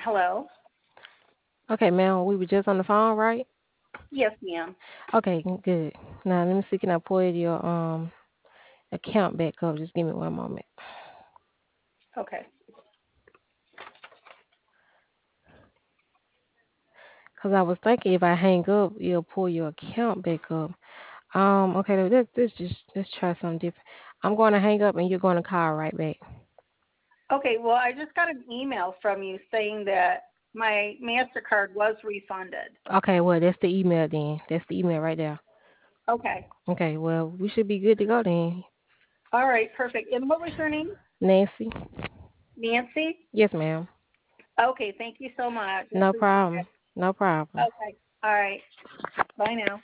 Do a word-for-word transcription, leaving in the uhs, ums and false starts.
Hello? Okay, ma'am, we were just on the phone, right? Yes, ma'am. Okay, g- good. Now let me see, can I pull your um account back up? Just give me one moment. Okay. Cause I was thinking if I hang up, you'll pull your account back up. Um, okay, let's let's just let's try something different. I'm going to hang up and you're going to call right back. Okay, well, I just got an email from you saying that my MasterCard was refunded. Okay, well that's the email then. That's the email right there. Okay. Okay, well we should be good to go then. All right, perfect. And what was your name? Nancy? Nancy? Yes, ma'am. Okay, thank you so much. I No appreciate problem. it. No problem. Okay. All right. Bye now.